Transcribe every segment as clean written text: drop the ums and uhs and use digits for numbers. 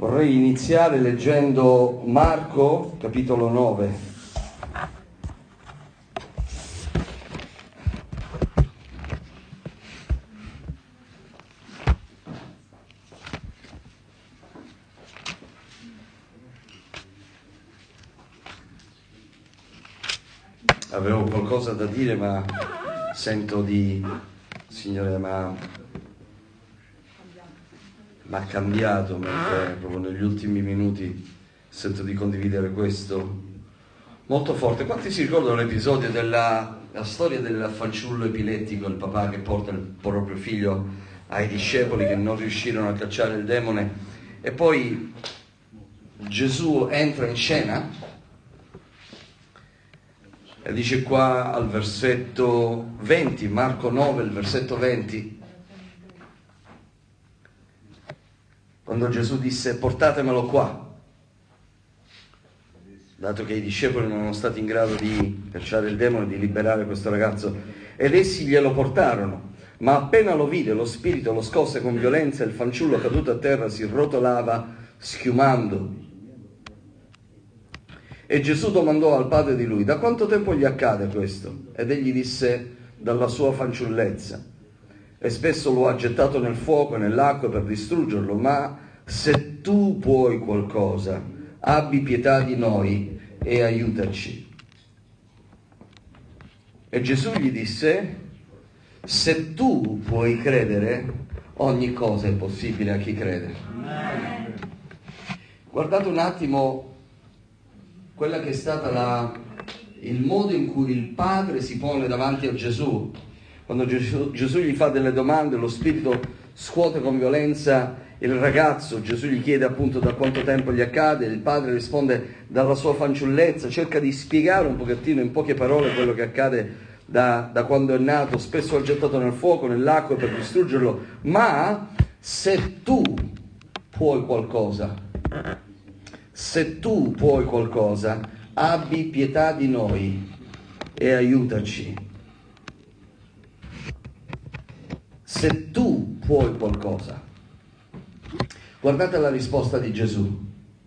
Vorrei iniziare leggendo Marco, capitolo 9. Avevo qualcosa da dire, ma sento Signore, m'ha cambiato, mentre proprio negli ultimi minuti sento di condividere questo molto forte. Quanti si ricordano l'episodio la storia del fanciullo epilettico, il papà che porta il proprio figlio ai discepoli che non riuscirono a cacciare il demone, e poi Gesù entra in scena e dice qua al versetto 20, Marco 9, il versetto 20, quando Gesù disse: portatemelo qua, dato che i discepoli non erano stati in grado di cacciare il demone, di liberare questo ragazzo, ed essi glielo portarono, ma appena lo vide lo spirito lo scosse con violenza e il fanciullo caduto a terra si rotolava schiumando. E Gesù domandò al padre di lui: da quanto tempo gli accade questo? Ed egli disse: dalla sua fanciullezza, e spesso lo ha gettato nel fuoco e nell'acqua per distruggerlo, ma se tu puoi qualcosa, abbi pietà di noi e aiutaci. E Gesù gli disse: se tu puoi credere, ogni cosa è possibile a chi crede. Guardate un attimo quella che è stata il modo in cui il padre si pone davanti a Gesù. Quando Gesù gli fa delle domande, lo spirito scuote con violenza il ragazzo, Gesù gli chiede appunto da quanto tempo gli accade, il padre risponde dalla sua fanciullezza, cerca di spiegare un pochettino in poche parole quello che accade da quando è nato, spesso è gettato nel fuoco, nell'acqua per distruggerlo, ma se tu puoi qualcosa, abbi pietà di noi e aiutaci. Se tu puoi qualcosa. Guardate la risposta di Gesù.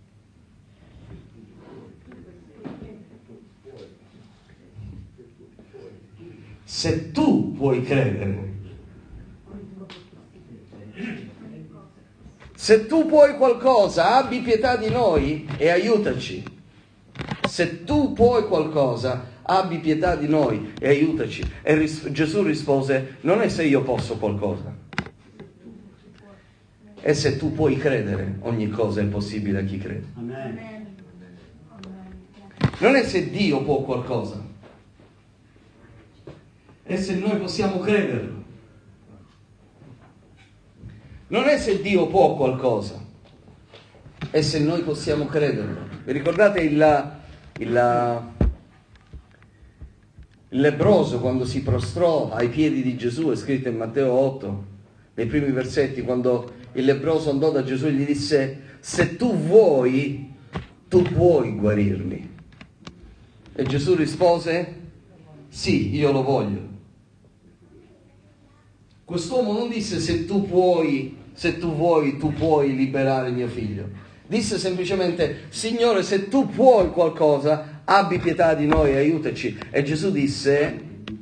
Se tu puoi credere. Se tu puoi qualcosa, abbi pietà di noi e aiutaci. Se tu puoi qualcosa, abbi pietà di noi e aiutaci. E Gesù rispose: non è se io posso qualcosa, è se tu puoi credere, ogni cosa è possibile a chi crede. Amen. Non è se Dio può qualcosa, è se noi possiamo crederlo. Non è se Dio può qualcosa, è se noi possiamo crederlo. Vi ricordate il lebbroso quando si prostrò ai piedi di Gesù? È scritto in Matteo 8, nei primi versetti, quando il lebbroso andò da Gesù e gli disse: se tu vuoi, tu puoi guarirmi. E Gesù rispose: sì, io lo voglio. Quest'uomo non disse: se tu vuoi, tu puoi liberare mio figlio. Disse semplicemente: Signore, se tu puoi qualcosa, abbi pietà di noi e aiutaci. E Gesù disse: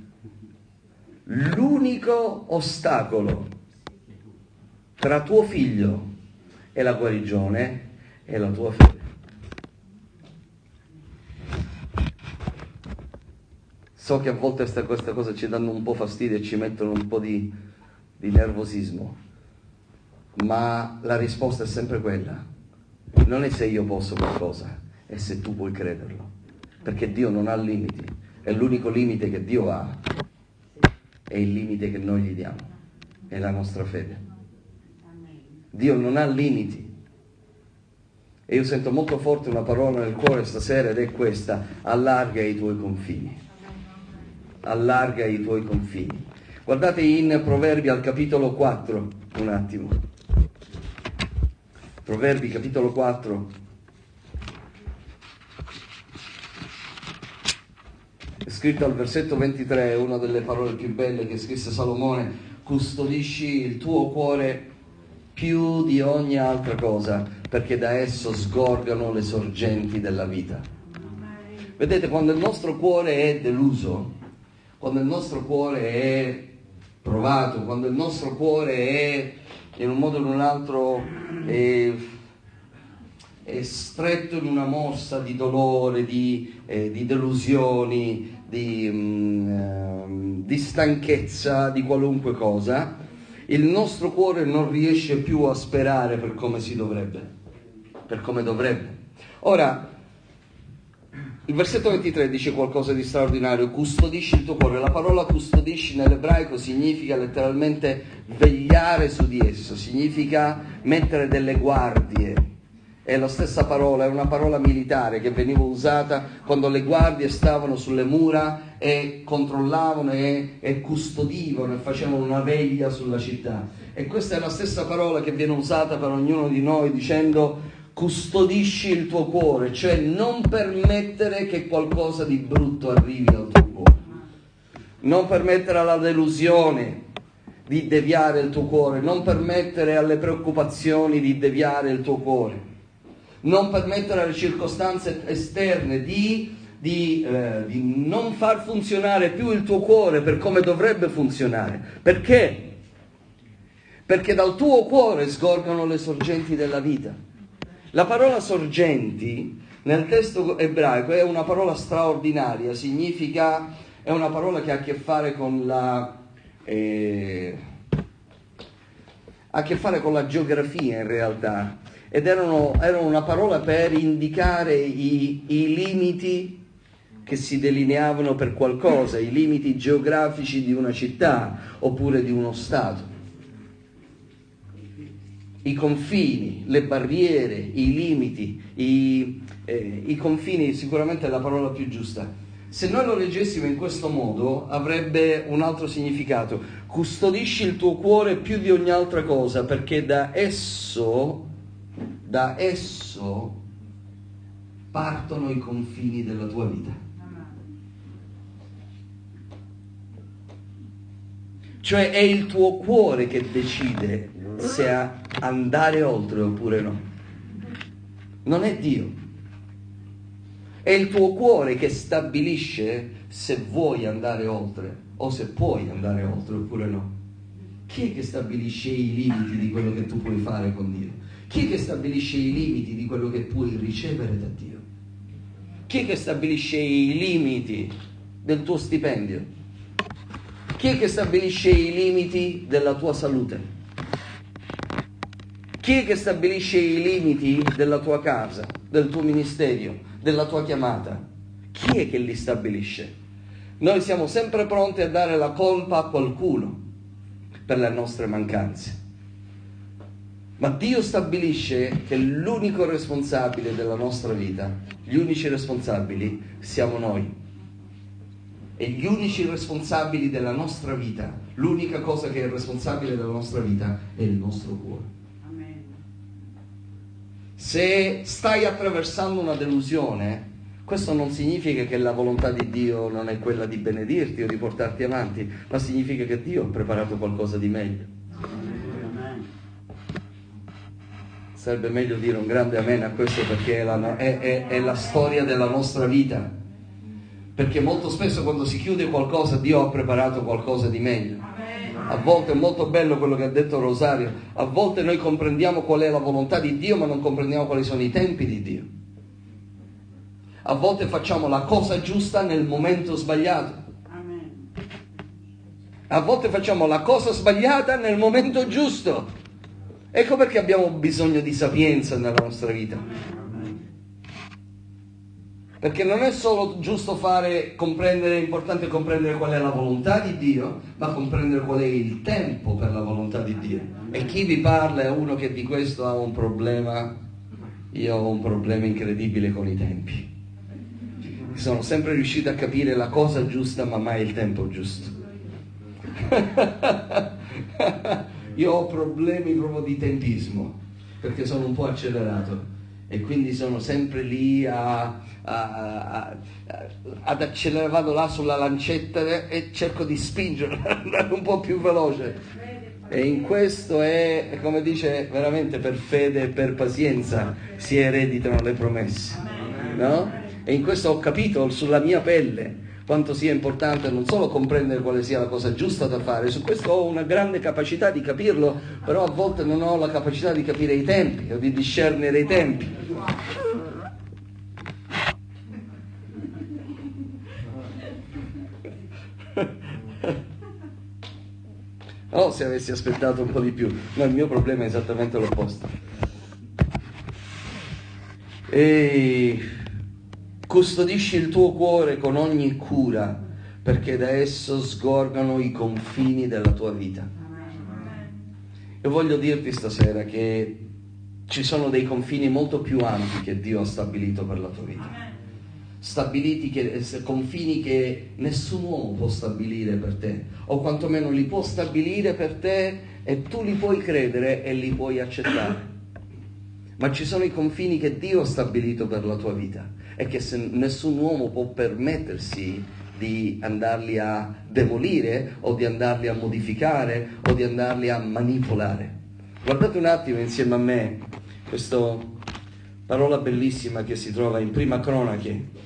l'unico ostacolo tra tuo figlio e la guarigione è la tua fede. So che a volte queste cose ci danno un po' fastidio e ci mettono un po' di nervosismo, ma la risposta è sempre quella: non è se io posso qualcosa, è se tu puoi crederlo, perché Dio non ha limiti, è l'unico limite che Dio ha, è il limite che noi gli diamo, è la nostra fede. Dio non ha limiti. E io sento molto forte una parola nel cuore stasera, ed è questa: allarga i tuoi confini. Allarga i tuoi confini. Guardate in Proverbi al capitolo 4, un attimo. Proverbi capitolo 4. È scritto al versetto 23, una delle parole più belle che scrisse Salomone: custodisci il tuo cuore più di ogni altra cosa, perché da esso sgorgano le sorgenti della vita. Vedete, quando il nostro cuore è deluso, quando il nostro cuore è provato, quando il nostro cuore è in un modo o in un altro è stretto in una morsa di dolore, di delusioni, di stanchezza, di qualunque cosa, il nostro cuore non riesce più a sperare per come si dovrebbe, per come dovrebbe. Ora, il versetto 23 dice qualcosa di straordinario: custodisci il tuo cuore. La parola custodisci nell'ebraico significa letteralmente vegliare su di esso, significa mettere delle guardie. È la stessa parola, è una parola militare che veniva usata quando le guardie stavano sulle mura e controllavano e custodivano e facevano una veglia sulla città. E questa è la stessa parola che viene usata per ognuno di noi dicendo custodisci il tuo cuore, cioè non permettere che qualcosa di brutto arrivi al tuo cuore, non permettere alla delusione di deviare il tuo cuore, non permettere alle preoccupazioni di deviare il tuo cuore, non permettere alle circostanze esterne di non far funzionare più il tuo cuore per come dovrebbe funzionare. Perché? Perché dal tuo cuore sgorgano le sorgenti della vita. La parola sorgenti nel testo ebraico è una parola straordinaria, significa, è una parola che ha a che fare con la geografia in realtà, ed erano una parola per indicare i limiti che si delineavano per qualcosa, i limiti geografici di una città oppure di uno stato. I confini, le barriere, i limiti, i confini sicuramente è la parola più giusta. Se noi lo leggessimo in questo modo avrebbe un altro significato. Custodisci il tuo cuore più di ogni altra cosa, perché da esso partono i confini della tua vita. Cioè è il tuo cuore che decide se andare oltre oppure no. Non è Dio. È il tuo cuore che stabilisce se vuoi andare oltre o se puoi andare oltre oppure no. Chi è che stabilisce i limiti di quello che tu puoi fare con Dio? Chi è che stabilisce i limiti di quello che puoi ricevere da Dio? Chi è che stabilisce i limiti del tuo stipendio? Chi è che stabilisce i limiti della tua salute? Chi è che stabilisce i limiti della tua casa, del tuo ministero, della tua chiamata? Chi è che li stabilisce? Noi siamo sempre pronti a dare la colpa a qualcuno per le nostre mancanze. Ma Dio stabilisce che l'unico responsabile della nostra vita, gli unici responsabili siamo noi. E gli unici responsabili della nostra vita, l'unica cosa che è responsabile della nostra vita è il nostro cuore. Amen. Se stai attraversando una delusione, questo non significa che la volontà di Dio non è quella di benedirti o di portarti avanti, ma significa che Dio ha preparato qualcosa di meglio. Amen. Sarebbe meglio dire un grande amen a questo, perché è la storia della nostra vita. Perché molto spesso quando si chiude qualcosa, Dio ha preparato qualcosa di meglio. A volte è molto bello quello che ha detto Rosario, a volte noi comprendiamo qual è la volontà di Dio, ma non comprendiamo quali sono i tempi di Dio. A volte facciamo la cosa giusta nel momento sbagliato. A volte facciamo la cosa sbagliata nel momento giusto. Ecco perché abbiamo bisogno di sapienza nella nostra vita. Perché non è solo giusto è importante comprendere qual è la volontà di Dio, ma comprendere qual è il tempo per la volontà di Dio. E chi vi parla è uno che di questo ha un problema. Io ho un problema incredibile con i tempi. Sono sempre riuscito a capire la cosa giusta, ma mai il tempo giusto. Io ho problemi proprio di tempismo, perché sono un po' accelerato. E quindi sono sempre lì ad accelerare, vado là sulla lancetta e cerco di spingere, andare un po' più veloce. E in questo è, come dice, veramente per fede e per pazienza si ereditano le promesse, no? E in questo ho capito sulla mia pelle quanto sia importante non solo comprendere quale sia la cosa giusta da fare, su questo ho una grande capacità di capirlo, però a volte non ho la capacità di capire i tempi o di discernere i tempi. Oh, se avessi aspettato un po' di più. No, il mio problema è esattamente l'opposto. E custodisci il tuo cuore con ogni cura, perché da esso sgorgano i confini della tua vita. E voglio dirti stasera che ci sono dei confini molto più ampi che Dio ha stabilito per la tua vita. Confini che nessun uomo può stabilire per te, o quantomeno li può stabilire per te e tu li puoi credere e li puoi accettare. Ma ci sono i confini che Dio ha stabilito per la tua vita e che nessun uomo può permettersi di andarli a demolire o di andarli a modificare o di andarli a manipolare. Guardate un attimo insieme a me questa parola bellissima che si trova in Prima Cronache.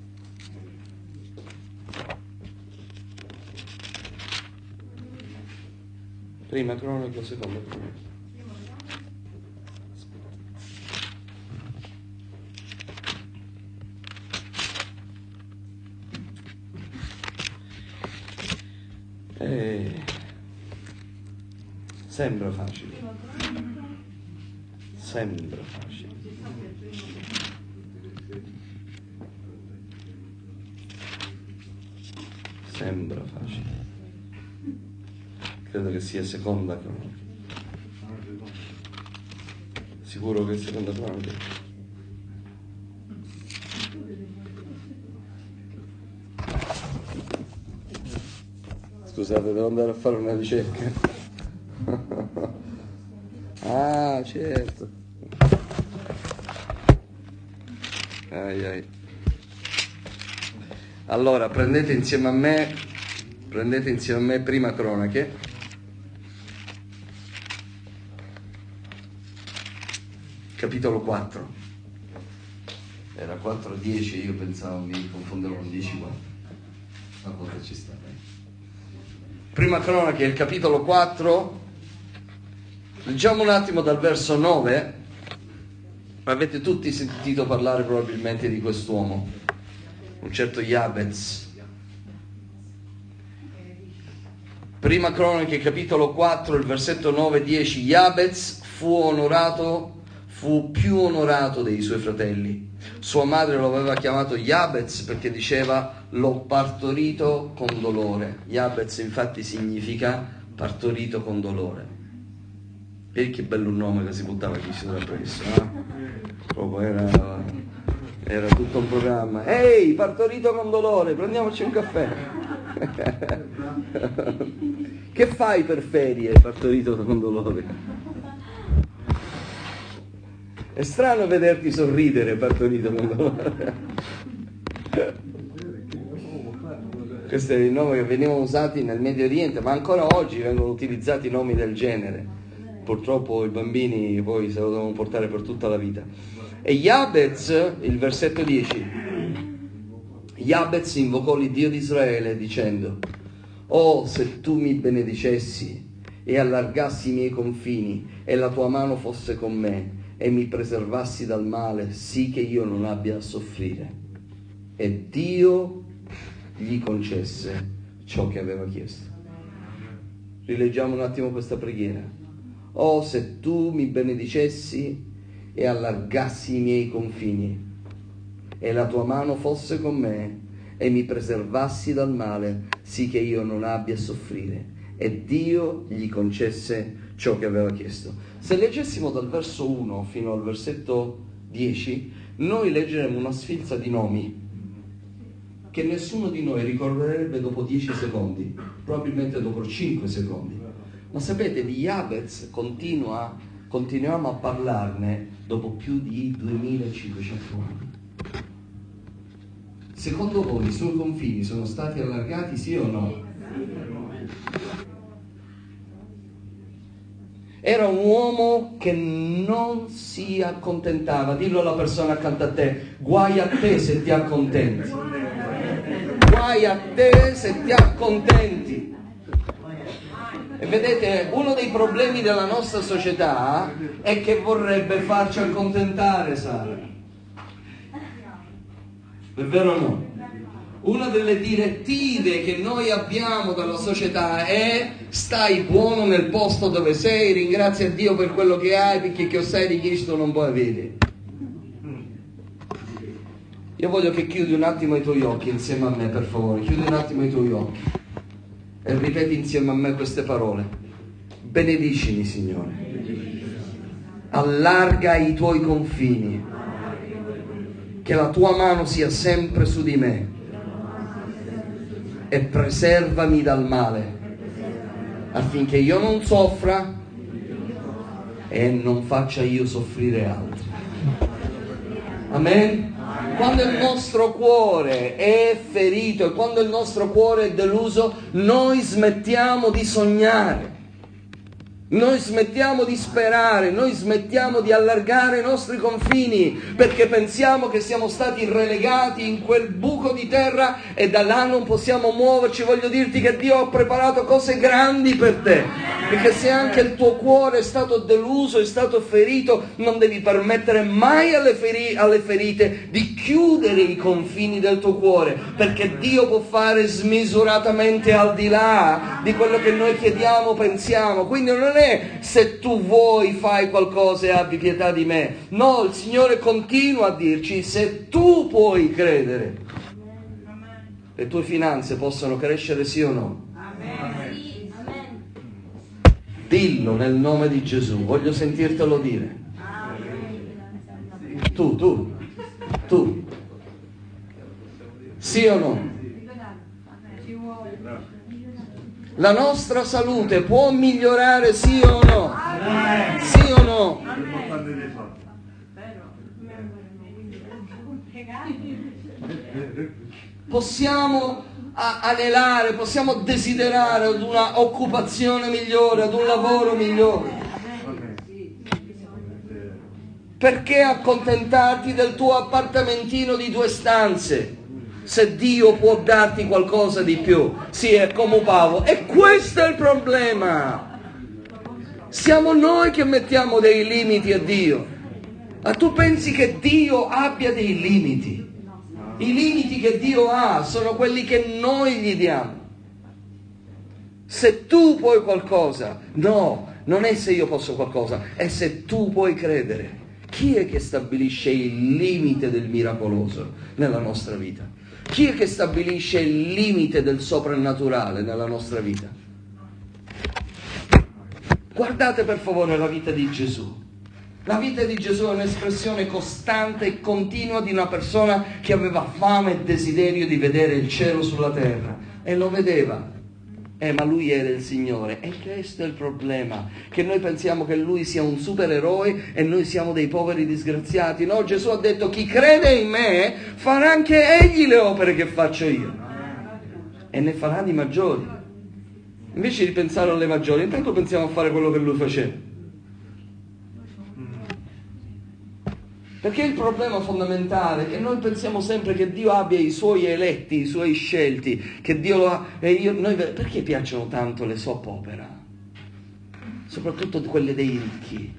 Prima Cronache o Seconda Cronache? Sembra facile. Sembra facile. Sembra facile. Credo che sia Seconda Cronache. Sicuro che è Seconda Cronache? Scusate, devo andare a fare una ricerca. Ah, certo. Allora, prendete insieme a me Prima Cronache. Capitolo 4. Era 4:10, io pensavo mi confondevo con 10:4. A volte ci sta. Prima Cronache, il capitolo 4. Leggiamo un attimo dal verso 9. Avete tutti sentito parlare probabilmente di quest'uomo, un certo Jabez. Prima Cronache, capitolo 4, il versetto 9-10. Jabez fu più onorato dei suoi fratelli. Sua madre lo aveva chiamato Jabez perché diceva: l'ho partorito con dolore. Jabez infatti significa partorito con dolore. E che bello un nome che si buttava chi si era preso, proprio era tutto un programma. Ehi, partorito con dolore, prendiamoci un caffè. Che fai per ferie, partorito con dolore? È strano vederti sorridere, partorito con dolore. Questo è il nome che venivano usati nel Medio Oriente, ma ancora oggi vengono utilizzati nomi del genere. Purtroppo i bambini poi se lo devono portare per tutta la vita. E Jabez, il versetto 10, Jabez invocò l'Iddio di Israele dicendo: oh, se tu mi benedicessi e allargassi i miei confini e la tua mano fosse con me e mi preservassi dal male, sì che io non abbia a soffrire. E Dio gli concesse ciò che aveva chiesto. Rileggiamo un attimo questa preghiera. Oh, se tu mi benedicessi e allargassi i miei confini e la tua mano fosse con me e mi preservassi dal male, sì che io non abbia a soffrire. E Dio gli concesse ciò che aveva chiesto. Se leggessimo dal verso 1 fino al versetto 10, noi leggeremo una sfilza di nomi che nessuno di noi ricorderebbe dopo 10 secondi, probabilmente dopo 5 secondi. Ma sapete, di Jabez continuiamo a parlarne dopo più di 2500 anni. Secondo voi i suoi confini sono stati allargati, sì o no? Era un uomo che non si accontentava. Dillo alla persona accanto a te: guai a te se ti accontenti. Guai a te se ti accontenti. E vedete, uno dei problemi della nostra società è che vorrebbe farci accontentare, Sara. È vero o no? Una delle direttive che noi abbiamo dalla società è: stai buono nel posto dove sei, ringrazia Dio per quello che hai, perché che sai di Cristo non puoi avere. Io voglio che chiudi un attimo i tuoi occhi insieme a me, per favore. Chiudi un attimo i tuoi occhi e ripeti insieme a me queste parole. Benedicimi, Signore. Allarga i tuoi confini. Che la tua mano sia sempre su di me. E preservami dal male, affinché io non soffra e non faccia io soffrire altri. Amen? Quando il nostro cuore è ferito e quando il nostro cuore è deluso, noi smettiamo di sognare, noi smettiamo di sperare, noi smettiamo di allargare i nostri confini, perché pensiamo che siamo stati relegati in quel buco di terra e da là non possiamo muoverci. Voglio dirti che Dio ha preparato cose grandi per te, perché se anche il tuo cuore è stato deluso, è stato ferito, non devi permettere mai alle ferite di chiudere i confini del tuo cuore, perché Dio può fare smisuratamente al di là di quello che noi chiediamo, pensiamo. Quindi non è: se tu vuoi fai qualcosa e abbi pietà di me. No, il Signore continua a dirci: se tu puoi credere, le tue finanze possono crescere, sì o no? Dillo nel nome di Gesù, voglio sentirtelo dire. Tu. Sì o no? La nostra salute può migliorare, sì o no? Sì o no? Possiamo anelare, possiamo desiderare ad una occupazione migliore, ad un lavoro migliore. Perché accontentarti del tuo appartamentino di 2 stanze, se Dio può darti qualcosa di più? Sì, è come Paolo. E questo è il problema. Siamo noi che mettiamo dei limiti a Dio. Ma tu pensi che Dio abbia dei limiti? I limiti che Dio ha sono quelli che noi gli diamo. Se tu puoi qualcosa, no, non è se io posso qualcosa, è se tu puoi credere. Chi è che stabilisce il limite del miracoloso nella nostra vita? Chi è che stabilisce il limite del soprannaturale nella nostra vita? Guardate per favore la vita di Gesù. La vita di Gesù è un'espressione costante e continua di una persona che aveva fame e desiderio di vedere il cielo sulla terra, e lo vedeva. Ma lui era il Signore. E questo è il problema, che noi pensiamo che lui sia un supereroe e noi siamo dei poveri disgraziati. No, Gesù ha detto: chi crede in me farà anche egli le opere che faccio io, e ne farà di maggiori. Invece di pensare alle maggiori, intanto pensiamo a fare quello che lui faceva. Perché il problema fondamentale è che noi pensiamo sempre che Dio abbia i suoi eletti, i suoi scelti, che Dio lo ha. Perché piacciono tanto le soap opera? Soprattutto quelle dei ricchi.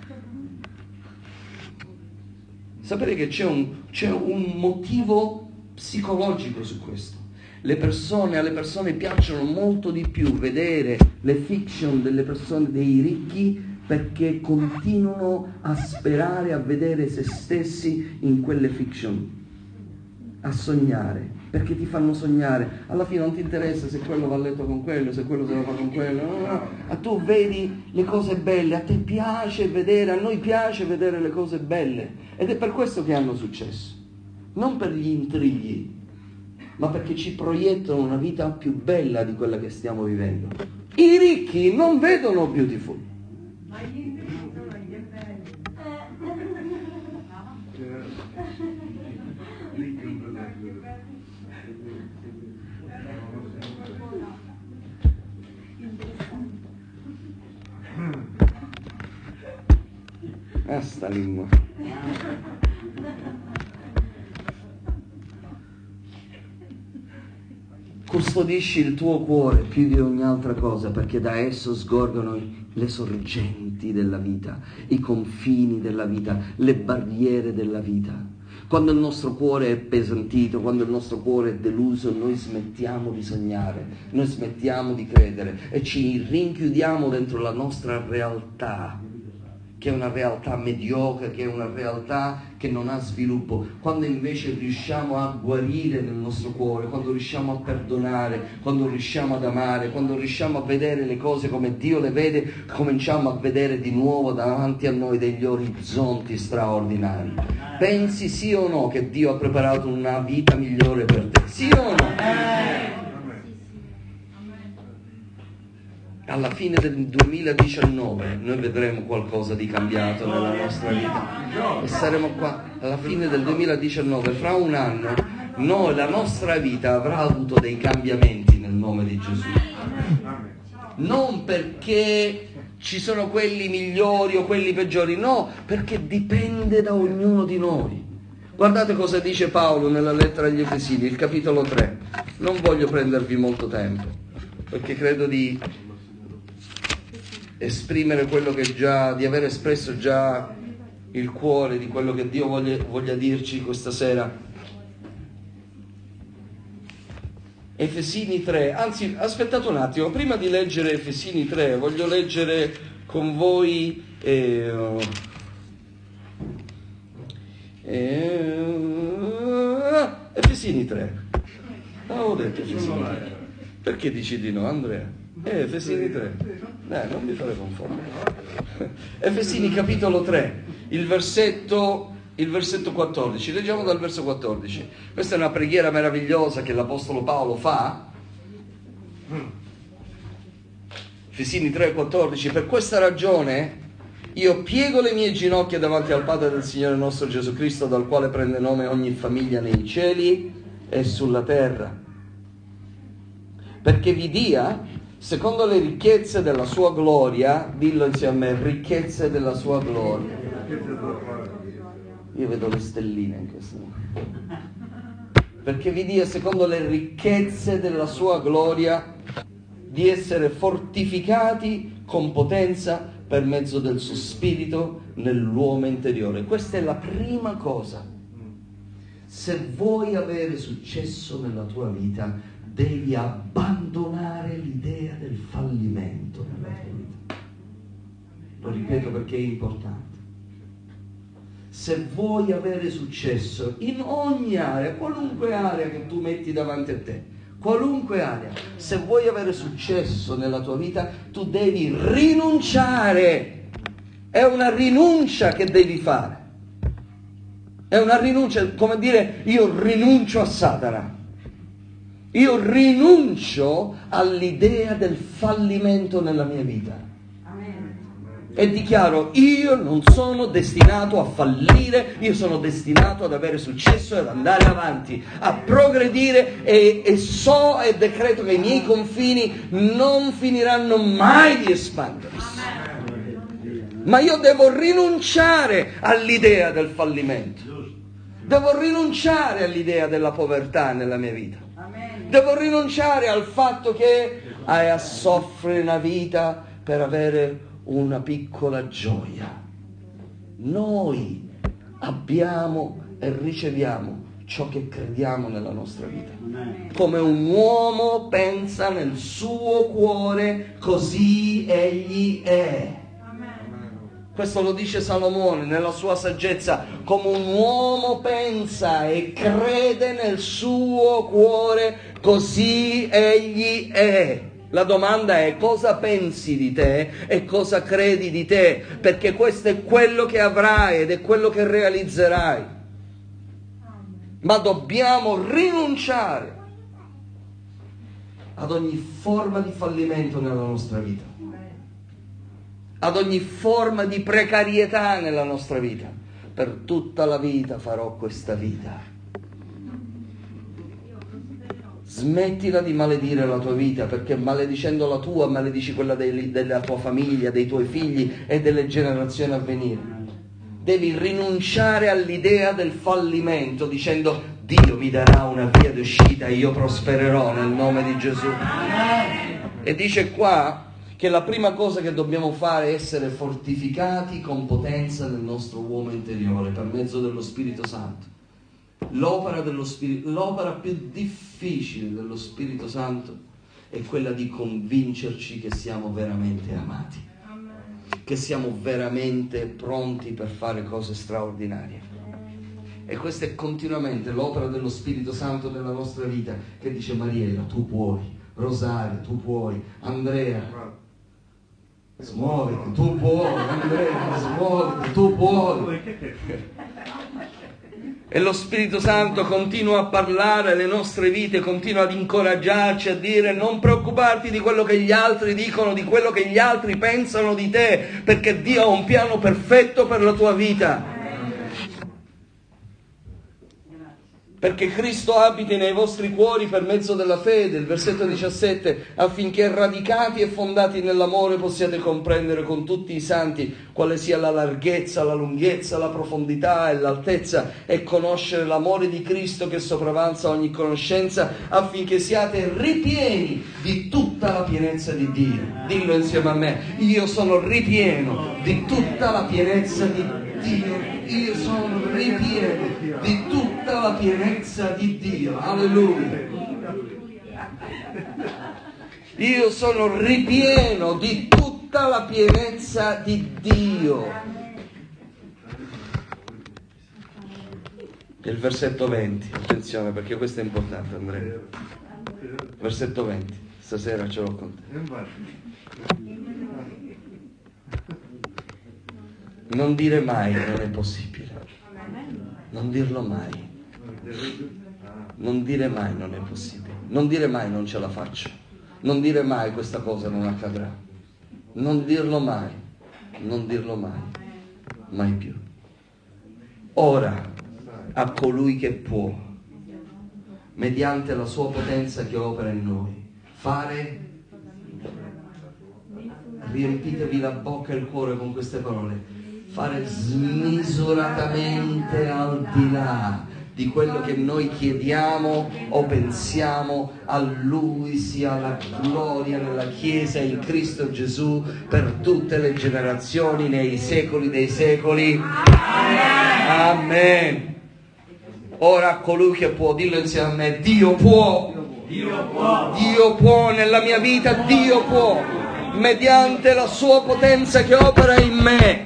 Sapete che c'è un motivo psicologico su questo. Alle persone piacciono molto di più vedere le fiction delle persone, dei ricchi, perché continuano a sperare, a vedere se stessi in quelle fiction, a sognare, perché ti fanno sognare. Alla fine non ti interessa se quello va a letto con quello, se quello se lo fa con quello, no. A tu vedi le cose belle, a te piace vedere, a noi piace vedere le cose belle, ed è per questo che hanno successo, non per gli intrighi, ma perché ci proiettano una vita più bella di quella che stiamo vivendo. I ricchi non vedono Beautiful. Sta lingua. Custodisci il tuo cuore più di ogni altra cosa, perché da esso sgorgano le sorgenti della vita, i confini della vita, le barriere della vita. Quando il nostro cuore è appesantito, quando il nostro cuore è deluso, noi smettiamo di sognare, noi smettiamo di credere e ci rinchiudiamo dentro la nostra realtà, che è una realtà mediocre, che è una realtà che non ha sviluppo. Quando invece riusciamo a guarire nel nostro cuore, quando riusciamo a perdonare, quando riusciamo ad amare, quando riusciamo a vedere le cose come Dio le vede, cominciamo a vedere di nuovo davanti a noi degli orizzonti straordinari. Pensi sì o no che Dio ha preparato una vita migliore per te? Sì o no? Alla fine del 2019 noi vedremo qualcosa di cambiato nella nostra vita e saremo qua alla fine del 2019, fra un anno la nostra vita avrà avuto dei cambiamenti nel nome di Gesù. Non perché ci sono quelli migliori o quelli peggiori, no, perché dipende da ognuno di noi. Guardate cosa dice Paolo nella lettera agli Efesini, il capitolo 3. Non voglio prendervi molto tempo, perché credo di esprimere quello che di aver espresso già il cuore di quello che Dio voglia dirci questa sera. Efesini 3, anzi aspettate un attimo, prima di leggere Efesini 3 voglio leggere con voi Efesini 3. Avevo detto Efesini 3. Perché dici di no, Andrea? Efesini 3. Non mi fare confondere. Efesini capitolo 3, il versetto 14. Leggiamo dal verso 14. Questa è una preghiera meravigliosa che l'Apostolo Paolo fa. Efesini 3, 14. Per questa ragione io piego le mie ginocchia davanti al Padre del Signore nostro Gesù Cristo, dal quale prende nome ogni famiglia nei cieli e sulla terra, perché vi dia, secondo le ricchezze della sua gloria, dillo insieme a me, ricchezze della sua gloria. Io vedo le stelline in questo momento. Perché vi dia, secondo le ricchezze della sua gloria, di essere fortificati con potenza per mezzo del suo spirito nell'uomo interiore. Questa è la prima cosa. Se vuoi avere successo nella tua vita, devi abbandonare l'idea del fallimento nella tua vita. Lo ripeto perché è importante. Se vuoi avere successo in ogni area, qualunque area che tu metti davanti a te, qualunque area, se vuoi avere successo nella tua vita, tu devi rinunciare. È una rinuncia che devi fare. È una rinuncia, come dire, io rinuncio a Satana. Io rinuncio all'idea del fallimento nella mia vita. E dichiaro, io non sono destinato a fallire, io sono destinato ad avere successo e ad andare avanti, a progredire e so e decreto che i miei confini non finiranno mai di espandersi. Ma io devo rinunciare all'idea del fallimento. Devo rinunciare all'idea della povertà nella mia vita. Devo rinunciare al fatto che hai a soffrire una vita per avere una piccola gioia. Noi abbiamo e riceviamo ciò che crediamo nella nostra vita. Come un uomo pensa nel suo cuore, così egli è. Questo lo dice Salomone nella sua saggezza. Come un uomo pensa e crede nel suo cuore, così egli è. La domanda è: cosa pensi di te e cosa credi di te? Perché questo è quello che avrai ed è quello che realizzerai. Ma dobbiamo rinunciare ad ogni forma di fallimento nella nostra vita, ad ogni forma di precarietà nella nostra vita. Per tutta la vita farò questa vita. Smettila di maledire la tua vita, perché maledicendo la tua maledici quella della tua famiglia, dei tuoi figli e delle generazioni a venire. devi rinunciare all'idea del fallimento dicendo: Dio mi darà una via d'uscita e io prospererò nel nome di Gesù. E dice qua che la prima cosa che dobbiamo fare è essere fortificati con potenza nel nostro uomo interiore per mezzo dello Spirito Santo. L'opera più difficile dello Spirito Santo è quella di convincerci che siamo veramente amati, che siamo veramente pronti per fare cose straordinarie. E questa è continuamente l'opera dello Spirito Santo nella nostra vita, che dice: Mariella, tu puoi, Rosario, tu puoi, Andrea, smuoviti, tu puoi, Andrea, smuoviti, tu puoi. E lo Spirito Santo continua a parlare alle nostre vite, continua ad incoraggiarci, a dire: non preoccuparti di quello che gli altri dicono, di quello che gli altri pensano di te, perché Dio ha un piano perfetto per la tua vita. Perché Cristo abiti nei vostri cuori per mezzo della fede, il versetto 17, affinché radicati e fondati nell'amore possiate comprendere con tutti i santi quale sia la larghezza, la lunghezza, la profondità e l'altezza, e conoscere l'amore di Cristo che sopravanza ogni conoscenza, affinché siate ripieni di tutta la pienezza di Dio. Dillo insieme a me: io sono ripieno di tutta la pienezza di Dio. Io sono ripieno di tutta la pienezza di Dio. Alleluia. Io sono ripieno di tutta la pienezza di Dio. Il versetto 20, attenzione, perché questo è importante, Andrea. Versetto 20, stasera ce l'ho con te. Non dire mai non è possibile. Non dirlo mai. Non dire mai non è possibile. Non dire mai non ce la faccio. Non dire mai questa cosa non accadrà. Non dirlo mai. Non dirlo mai. Mai più. Ora a colui che può, mediante la sua potenza che opera in noi, fare. Riempitevi la bocca e il cuore con queste parole: fare smisuratamente al di là di quello che noi chiediamo o pensiamo. A Lui sia la gloria nella Chiesa in Cristo Gesù per tutte le generazioni nei secoli dei secoli. Amen. Ora a colui che può, dillo insieme a me: Dio può. Dio può. Dio può nella mia vita, Dio può, mediante la sua potenza che opera in me.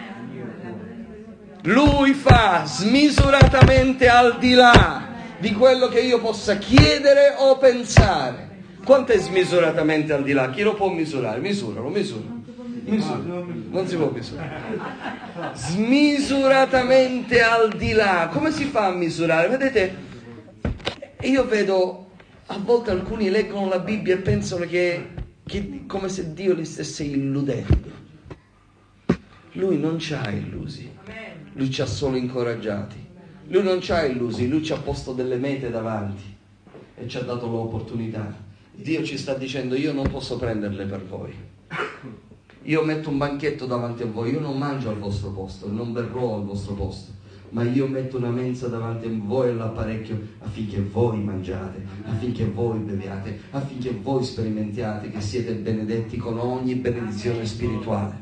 Lui fa smisuratamente al di là di quello che io possa chiedere o pensare. Quanto è smisuratamente al di là? Chi lo può misurare? Misuralo. Non si può misurare. Smisuratamente al di là. Come si fa a misurare? Vedete, io vedo a volte alcuni leggono la Bibbia e pensano che come se Dio li stesse illudendo. Lui non ci ha illusi. Lui ci ha solo incoraggiati. Lui non ci ha illusi, Lui ci ha posto delle mete davanti e ci ha dato l'opportunità. Dio ci sta dicendo: io non posso prenderle per voi. Io metto un banchetto davanti a voi, io non mangio al vostro posto, non berrò al vostro posto, ma io metto una mensa davanti a voi e l'apparecchio affinché voi mangiate, affinché voi beviate, affinché voi sperimentiate che siete benedetti con ogni benedizione spirituale.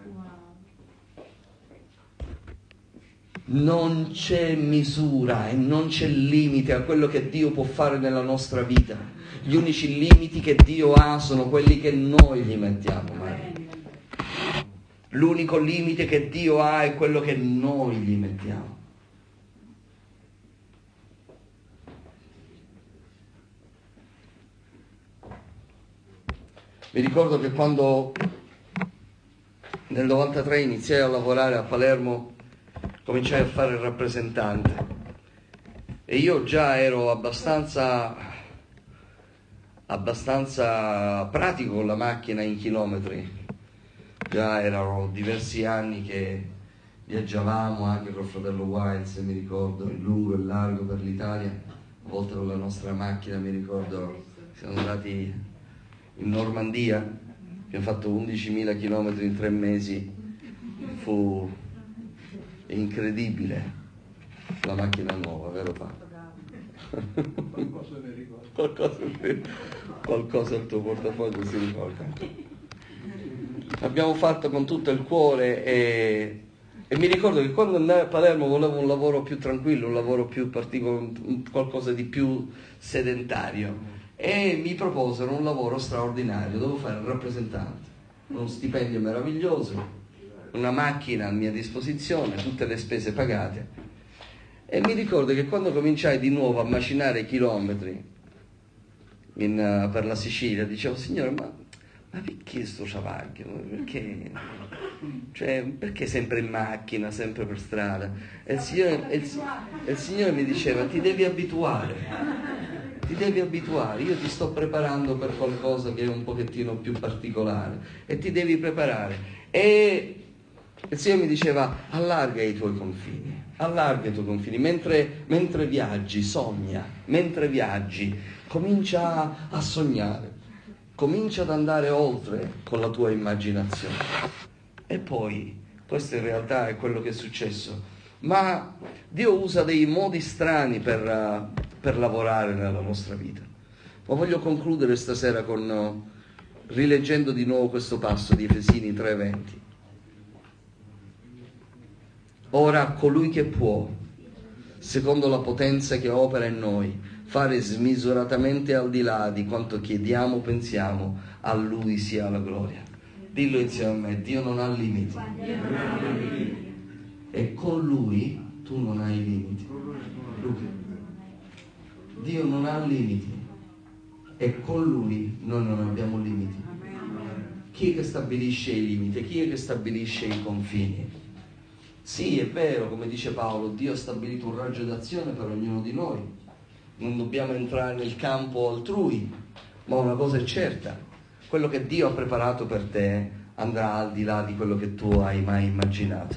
Non c'è misura e non c'è limite a quello che Dio può fare nella nostra vita. Gli unici limiti che Dio ha sono quelli che noi gli mettiamo. L'unico limite che Dio ha è quello che noi gli mettiamo. Mi ricordo che quando nel 93 iniziai a lavorare a Palermo, cominciai a fare il rappresentante e io già ero abbastanza pratico con la macchina in chilometri. Già erano diversi anni che viaggiavamo anche col fratello Wiles, mi ricordo, in lungo e largo per l'Italia. A volte con la nostra macchina, mi ricordo, siamo andati in Normandia, abbiamo fatto 11.000 chilometri in 3 mesi. Fu È incredibile la macchina nuova, vero Paolo? Qualcosa nel tuo portafoglio si ricorda. Abbiamo fatto con tutto il cuore e mi ricordo che quando andai a Palermo volevo un lavoro più tranquillo, un lavoro più particolare, qualcosa di più sedentario, e mi proposero un lavoro straordinario. Dovevo fare il rappresentante, uno stipendio meraviglioso, una macchina a mia disposizione, tutte le spese pagate. E mi ricordo che quando cominciai di nuovo a macinare chilometri per la Sicilia, dicevo: Signore, ma perché sto ciavaglio? Perché sempre in macchina, sempre per strada? E il Signore mi diceva: ti devi abituare, io ti sto preparando per qualcosa che è un pochettino più particolare e ti devi preparare. E il Signore mi diceva: allarga i tuoi confini, mentre viaggi, sogna, mentre viaggi, comincia a sognare, comincia ad andare oltre con la tua immaginazione. E poi, questo in realtà è quello che è successo, ma Dio usa dei modi strani per lavorare nella nostra vita. Ma voglio concludere stasera rileggendo di nuovo questo passo di Efesini 3:20. Ora colui che può, secondo la potenza che opera in noi, fare smisuratamente al di là di quanto chiediamo o pensiamo, a Lui sia la gloria. Dillo insieme a me: Dio non ha limiti. E con Lui tu non hai limiti. Dio non ha limiti e con Lui noi non abbiamo limiti. Chi è che stabilisce i limiti? Chi è che stabilisce i confini? Sì, è vero, come dice Paolo, Dio ha stabilito un raggio d'azione per ognuno di noi. Non dobbiamo entrare nel campo altrui, ma una cosa è certa: quello che Dio ha preparato per te andrà al di là di quello che tu hai mai immaginato.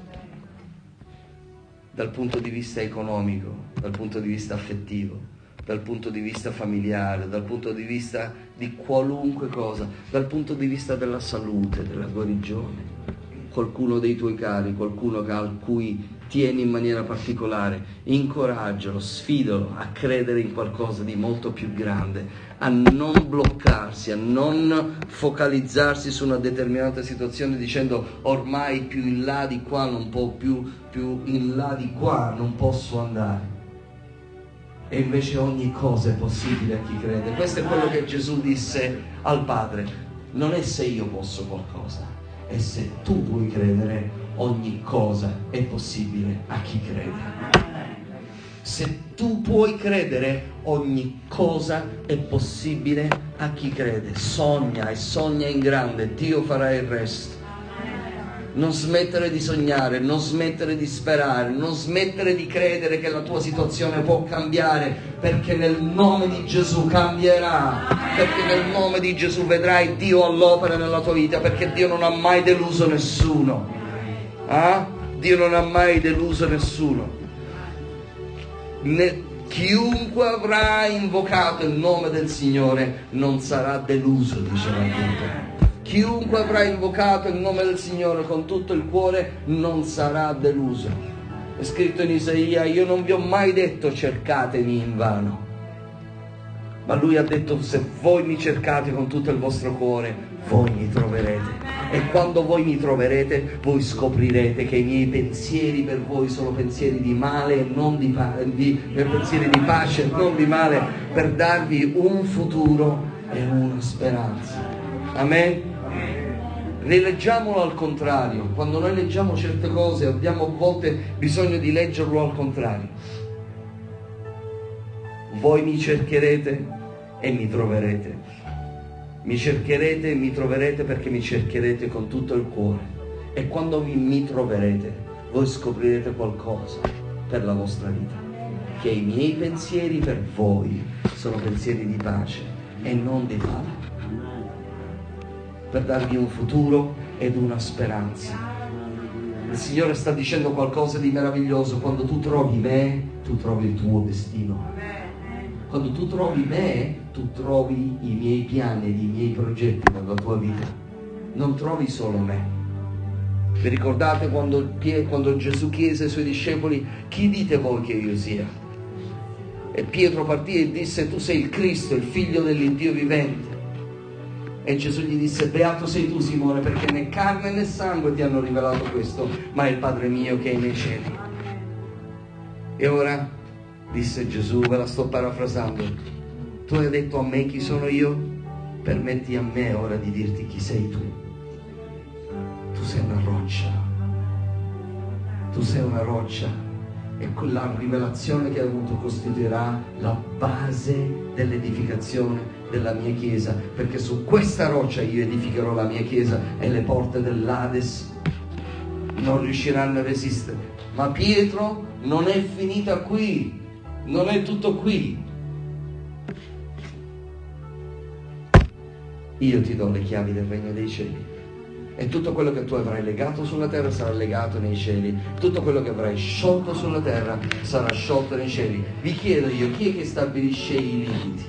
Dal punto di vista economico, dal punto di vista affettivo, dal punto di vista familiare, dal punto di vista di qualunque cosa, dal punto di vista della salute, della guarigione. Qualcuno dei tuoi cari, qualcuno a cui tieni in maniera particolare, incoraggialo, sfidalo a credere in qualcosa di molto più grande, a non bloccarsi, a non focalizzarsi su una determinata situazione dicendo: ormai più in là di qua non può più in là di qua non posso andare. E invece ogni cosa è possibile a chi crede. Questo è quello che Gesù disse al Padre: non è se io posso qualcosa, e se tu puoi credere, ogni cosa è possibile a chi crede. Se tu puoi credere, ogni cosa è possibile a chi crede. Sogna e sogna in grande, Dio farà il resto. Non smettere di sognare, non smettere di sperare, non smettere di credere che la tua situazione può cambiare, perché nel nome di Gesù cambierà, perché nel nome di Gesù vedrai Dio all'opera nella tua vita, perché Dio non ha mai deluso nessuno. Dio non ha mai deluso nessuno. Chiunque avrà invocato il nome del Signore non sarà deluso, dice la Bibbia. Chiunque avrà invocato il nome del Signore con tutto il cuore non sarà deluso. È scritto in Isaia: io non vi ho mai detto cercatemi invano, ma Lui ha detto: se voi mi cercate con tutto il vostro cuore, voi mi troverete. E quando voi mi troverete, voi scoprirete che i miei pensieri per voi sono pensieri di male e non pensieri di pace e non di male, per darvi un futuro e una speranza. Amen. Rileggiamolo al contrario. Quando noi leggiamo certe cose abbiamo a volte bisogno di leggerlo al contrario. Voi mi cercherete e mi troverete. Mi cercherete e mi troverete perché mi cercherete con tutto il cuore. E quando mi troverete, voi scoprirete qualcosa per la vostra vita, che i miei pensieri per voi sono pensieri di pace e non di male, per darvi un futuro ed una speranza. Il Signore sta dicendo qualcosa di meraviglioso: quando tu trovi me, tu trovi il tuo destino. Quando tu trovi me, tu trovi i miei piani ed i miei progetti per la tua vita. Non trovi solo me, Vi ricordate quando Gesù chiese ai suoi discepoli: chi dite voi che io sia? E Pietro partì e disse: tu sei il Cristo, il figlio dell'Iddio vivente. E Gesù gli disse: beato sei tu, Simone, perché né carne né sangue ti hanno rivelato questo, ma il Padre mio che è nei cieli. E ora, disse Gesù, ve la sto parafrasando, tu hai detto a me chi sono io, permetti a me ora di dirti chi sei tu. Tu sei una roccia, tu sei una roccia, e la rivelazione che hai avuto costituirà la base dell'edificazione della mia chiesa, perché su questa roccia io edificherò la mia chiesa e le porte dell'Ades non riusciranno a resistere. Ma Pietro, non è finita qui, non è tutto qui. Io ti do le chiavi del regno dei cieli, e tutto quello che tu avrai legato sulla terra sarà legato nei cieli, tutto quello che avrai sciolto sulla terra sarà sciolto nei cieli. Vi chiedo io, chi è che stabilisce i limiti?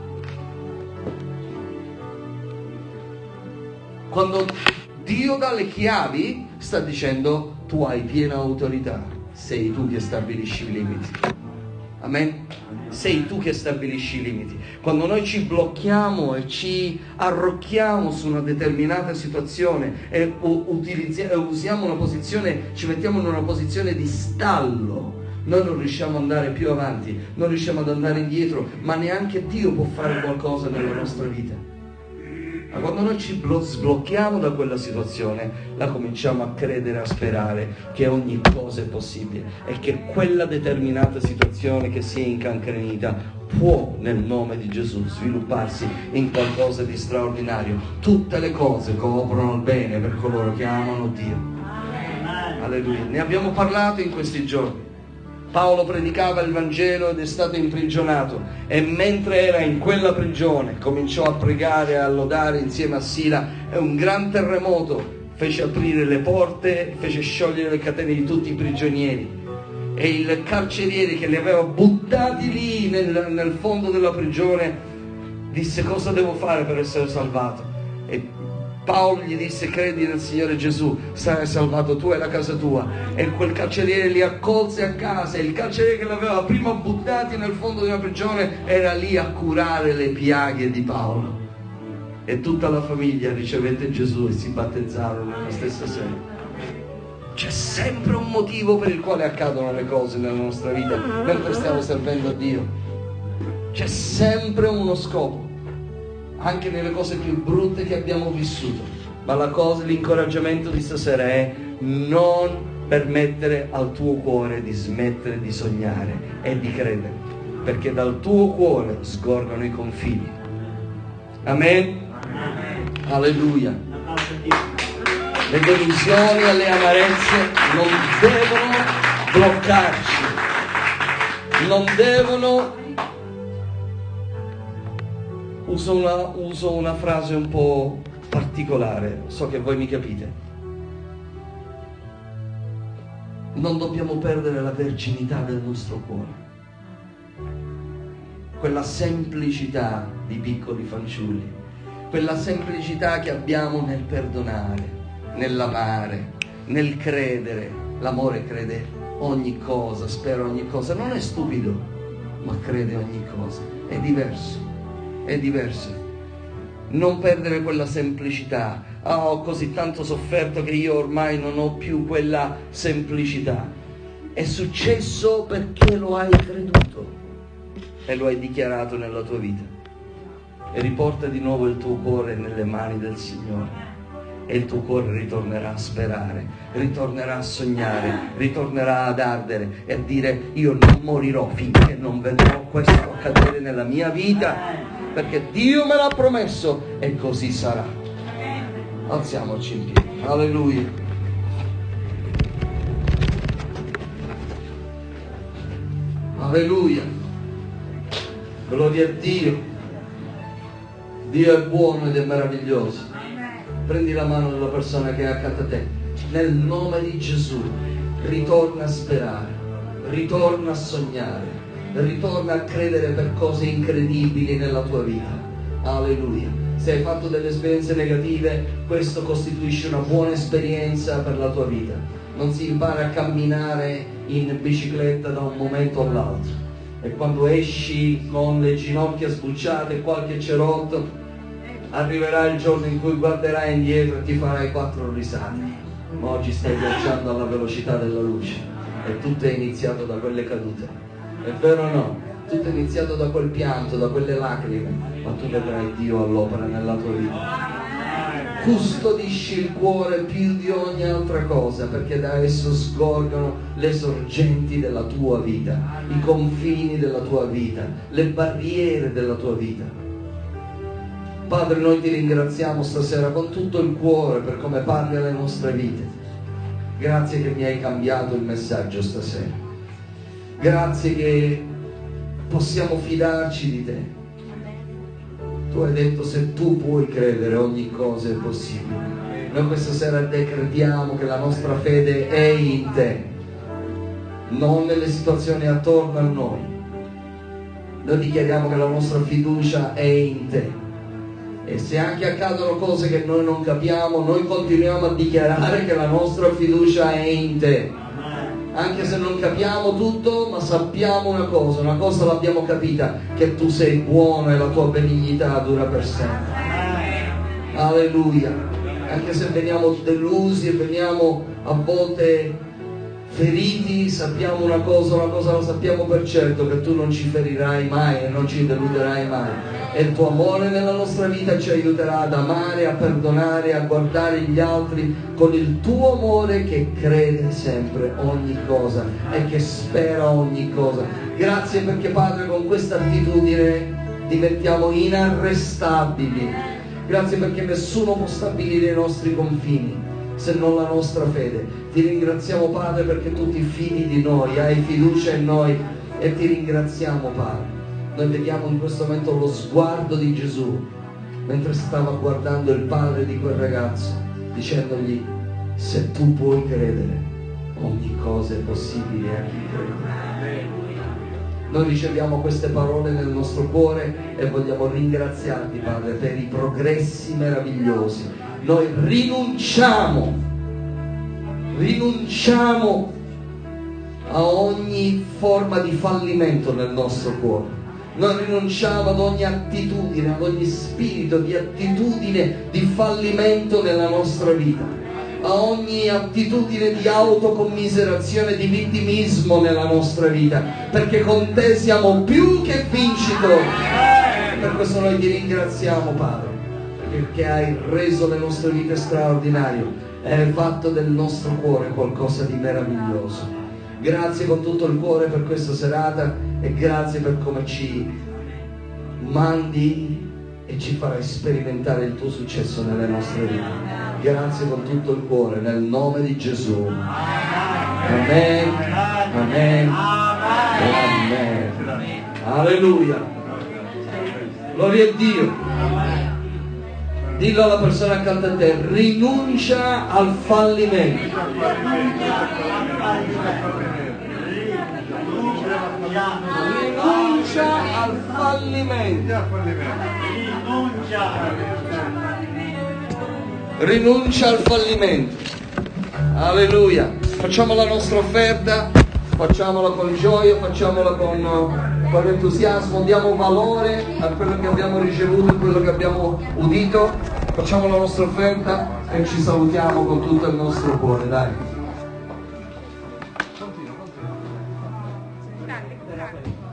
Quando Dio dà le chiavi, sta dicendo: tu hai piena autorità, sei tu che stabilisci i limiti. Amen? Sei tu che stabilisci i limiti. Quando noi ci blocchiamo e ci arrocchiamo su una determinata situazione e usiamo una posizione, ci mettiamo in una posizione di stallo, noi non riusciamo ad andare più avanti, non riusciamo ad andare indietro, ma neanche Dio può fare qualcosa nella nostra vita. Ma quando noi ci sblocchiamo da quella situazione, la cominciamo a credere, a sperare che ogni cosa è possibile e che quella determinata situazione che si è incancrenita può, nel nome di Gesù, svilupparsi in qualcosa di straordinario. Tutte le cose cooperano al bene per coloro che amano Dio. Alleluia. Ne abbiamo parlato in questi giorni. Paolo predicava il Vangelo ed è stato imprigionato, e mentre era in quella prigione cominciò a pregare e a lodare insieme a Sila, e un gran terremoto fece aprire le porte, fece sciogliere le catene di tutti i prigionieri, e il carceriere che li aveva buttati lì nel fondo della prigione disse: cosa devo fare per essere salvato? E Paolo gli disse: credi nel Signore Gesù, sarai salvato tu e la casa tua. E quel carceriere li accolse a casa, e il carceriere che l'aveva prima buttati nel fondo di una prigione era lì a curare le piaghe di Paolo, e tutta la famiglia ricevette Gesù e si battezzarono nella stessa sera. C'è sempre un motivo per il quale accadono le cose nella nostra vita mentre stiamo servendo a Dio. C'è sempre uno scopo, anche nelle cose più brutte che abbiamo vissuto. Ma l'incoraggiamento di stasera è: non permettere al tuo cuore di smettere di sognare e di credere, perché dal tuo cuore sgorgano i confini. Amen? Alleluia. Le delusioni e le amarezze non devono bloccarci, non devono... Uso una frase un po' particolare, so che voi mi capite. Non dobbiamo perdere la verginità del nostro cuore, quella semplicità di piccoli fanciulli, quella semplicità che abbiamo nel perdonare, nell'amare, nel credere. L'amore crede ogni cosa, spera ogni cosa, non è stupido, ma crede ogni cosa. È diverso. È diverso. Non perdere quella semplicità. Ho così tanto sofferto che io ormai non ho più quella semplicità. È successo perché lo hai creduto e lo hai dichiarato nella tua vita. E riporta di nuovo il tuo cuore nelle mani del Signore, e il tuo cuore ritornerà a sperare, ritornerà a sognare, ritornerà ad ardere e a dire: io non morirò finché non vedrò questo accadere nella mia vita, perché Dio me l'ha promesso e così sarà. Alziamoci in piedi. Alleluia. Alleluia. Gloria a Dio. Dio è buono ed è meraviglioso. Prendi la mano della persona che è accanto a te. Nel nome di Gesù, ritorna a sperare, ritorna a sognare, ritorna a credere per cose incredibili nella tua vita. Alleluia. Se hai fatto delle esperienze negative, questo costituisce una buona esperienza per la tua vita. Non si impara a camminare in bicicletta da un momento all'altro. E quando esci con le ginocchia sbucciate e qualche cerotto, arriverà il giorno in cui guarderai indietro e ti farai 4 risate. Ma oggi stai viaggiando alla velocità della luce e tutto è iniziato da quelle cadute. È vero o no? Tutto è iniziato da quel pianto, da quelle lacrime, ma tu vedrai Dio all'opera nella tua vita. Custodisci il cuore più di ogni altra cosa, perché da esso sgorgano le sorgenti della tua vita, i confini della tua vita, le barriere della tua vita. Padre, noi ti ringraziamo stasera con tutto il cuore per come parli alle nostre vite. Grazie che mi hai cambiato il messaggio stasera. Grazie che possiamo fidarci di te. Tu hai detto: se tu puoi credere, ogni cosa è possibile. Noi questa sera decretiamo che la nostra fede è in te, non nelle situazioni attorno a noi. Noi dichiariamo che la nostra fiducia è in te, e se anche accadono cose che noi non capiamo, noi continuiamo a dichiarare che la nostra fiducia è in te. Anche se non capiamo tutto, ma sappiamo una cosa l'abbiamo capita, che tu sei buono e la tua benignità dura per sempre. Alleluia. Anche se veniamo delusi e veniamo a volte feriti, sappiamo una cosa la sappiamo per certo, che tu non ci ferirai mai e non ci deluderai mai. E il tuo amore nella nostra vita ci aiuterà ad amare, a perdonare, a guardare gli altri con il tuo amore che crede sempre ogni cosa e che spera ogni cosa. Grazie perché, Padre, con questa attitudine diventiamo inarrestabili. Grazie perché nessuno può stabilire i nostri confini se non la nostra fede. Ti ringraziamo, Padre, perché tu ti fidi di noi, hai fiducia in noi, e ti ringraziamo, Padre. Noi vediamo in questo momento lo sguardo di Gesù mentre stava guardando il padre di quel ragazzo, dicendogli: se tu puoi credere, ogni cosa è possibile a chi crede. Noi riceviamo queste parole nel nostro cuore e vogliamo ringraziarti, Padre, per i progressi meravigliosi. Noi rinunciamo a ogni forma di fallimento nel nostro cuore. Noi rinunciamo ad ogni attitudine, ad ogni spirito di attitudine di fallimento nella nostra vita, a ogni attitudine di autocommiserazione, di vittimismo nella nostra vita, perché con te siamo più che vincitori. Per questo noi ti ringraziamo, Padre, perché hai reso le nostre vite straordinarie e hai fatto del nostro cuore qualcosa di meraviglioso. Grazie con tutto il cuore per questa serata e grazie per come ci mandi e ci farai sperimentare il tuo successo nelle nostre vite. Grazie con tutto il cuore, nel nome di Gesù. Amen, amen, amen. Alleluia. Gloria a Dio. Dillo alla persona accanto a te: rinuncia al fallimento. Rinuncia al fallimento. Rinuncia al fallimento. Alleluia. Facciamo la nostra offerta, facciamola con gioia, facciamola con entusiasmo, diamo valore a quello che abbiamo ricevuto, a quello che abbiamo udito. Facciamo la nostra offerta e ci salutiamo con tutto il nostro cuore, dai.